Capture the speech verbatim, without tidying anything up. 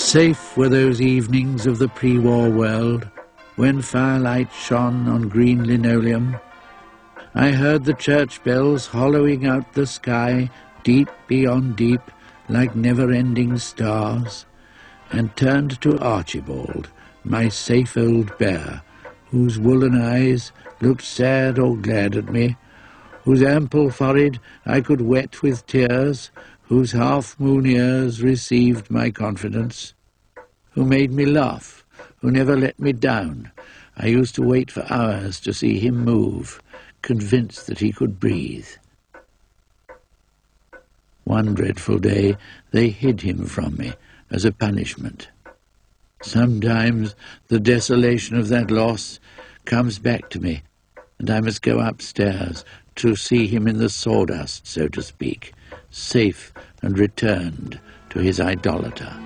Safe were those evenings of the pre-war world, when firelight shone on green linoleum. I heard the church bells hollowing out the sky, deep beyond deep, like never-ending stars, and turned to Archibald, my safe old bear, whose woolen eyes looked sad or glad at me, whose ample forehead I could wet with tears, whose half-moon ears received my confidence, who made me laugh, who never let me down. I used to wait for hours to see him move, convinced that he could breathe. One dreadful day they hid him from me as a punishment. Sometimes the desolation of that loss comes back to me, and I must go upstairs to see him in the sawdust, so to speak, safe and returned to his idolater.